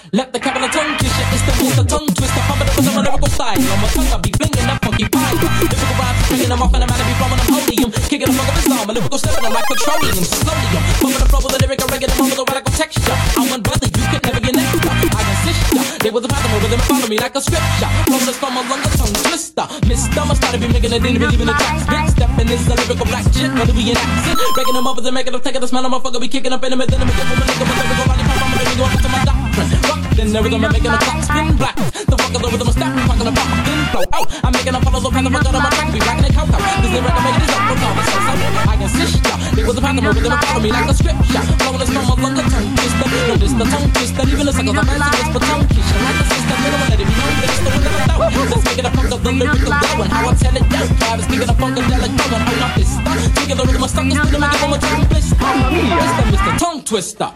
Let the capital tongue kiss you. It's the Mr. Tongue Twister. Pump it up with a lyrical style. On my tongue I be blinging that funky pie. Lyrical rhymes, bringing them off and I'm out to be flowing them podium. Kicking the fuck up his arm. A lyrical step and I'm like controlling him. Slowly I'm pumping the flow with a lyric and reggae them over the radical texture. I'm one brother, you could never get next to. I insist ya. They was a pattern over them and follow me like a scripture. Flowless from a longer tongue twister. Mister, I started be making it in, believing the tracks. Big stepping is a lyrical black shit. Whether we in accent, breaking them up and making them take it. The smell of my fucker be kicking up in them and then I'm gonna give them a nigga with lyrical lollipop. I'm gonna go up to my doctrine. Rock, then there I'm making a clock spin black. The fuckers over them a step, fucking a pop, then flow. Oh, I'm making a follow the pattern, fucker on my track. Be rocking a cow-cow. This lyric I'm making is up, what's all this so I can assist ya. They was a pattern over them and follow me like a scripture. Flowless from a longer tongue twister. No, this the tongue twister. Even the suckers are fancy just for tongue kisser. Like a sister, middle and let it be known that it's the one that I know. Just making a funk of the lyrical flow and how I tell it down. Travis speaking a funkadelic flow and hold up this stuff. Speaking the rhythm of suckers, still make it from a tongue blister. It's the Mr. Tongue Twister.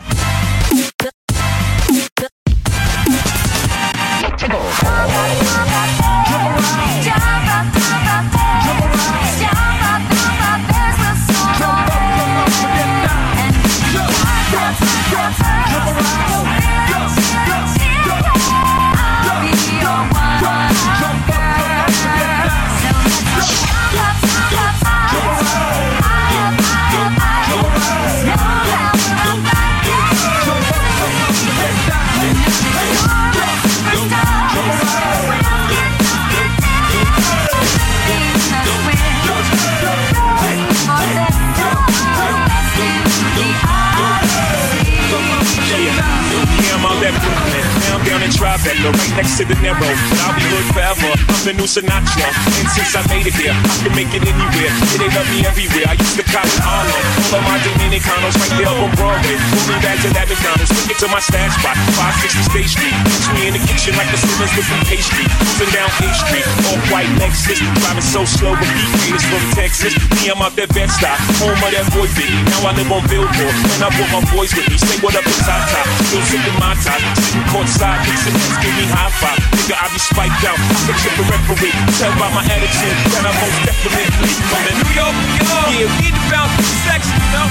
Tribeca, right next to the Narrow. I'll be hood forever. I'm the new Sinatra. And since I made it here, I can make it anywhere. Yeah, they love me everywhere. I used to cop in Harlem. All of my Dominicanos right there up on Broadway. Moving back to that McDonald's. Take it to my stash spot, 560 State Street. Catch me in the kitchen like the Simmons with some pastry. Moving down A Street, all-white Lexus. Driving so slow, but beat haters from Texas. Me, I'm out that Bed-Stuy, home of that boy Big. Now I live on Billboard, and I brought my boys with me. Say what up to Tata. Still sipping my top, sitting courtside. Give me high five, nigga, I be spiked out. I can the referee, tell by my attitude that I'm most definitely from the New York, yeah, we about sex, you know.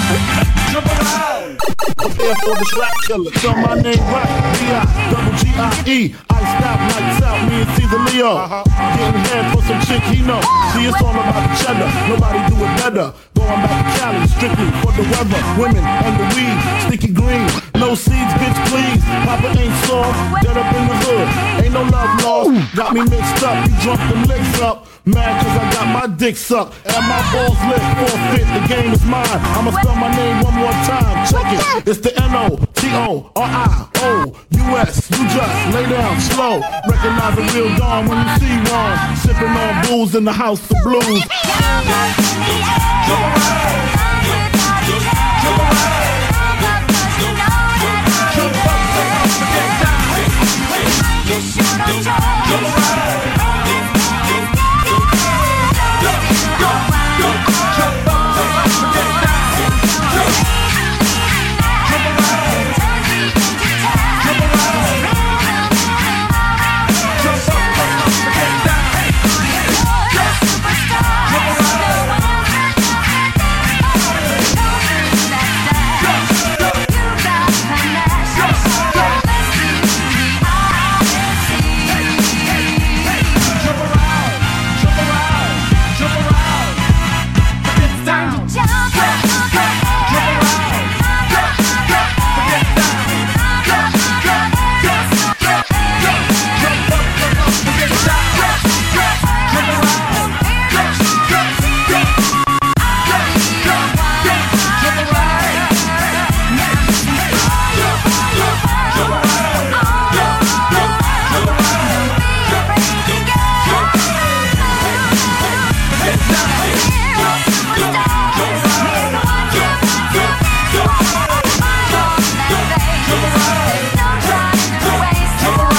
Jump around. Prepare for the slap killer. So my name right, B-I-double-G-I-E. Iced out, lights out, me and Caesar Leo. Getting head for some chick he know. See, it's all about the cheddar, nobody do it better. Going back to Cali, strictly for the weather. Women and the weed, sticky green. No seeds, bitch, please. Papa ain't soft, dead up in the hood. Ain't no love lost, got me mixed up. He drunk them licks up. Mad cause I got my dick sucked and my balls lit. Forfeit, the game is mine. I'ma spell my name one more time. Check it. It's the N-O-T-O-R-I-O-U-S. You just lay down slow. Recognize a real dawn when you see one. Sipping on booze in the house of blues.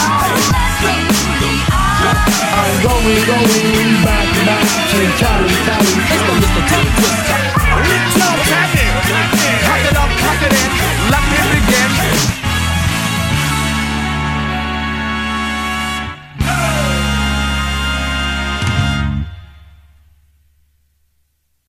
Going back to Cali.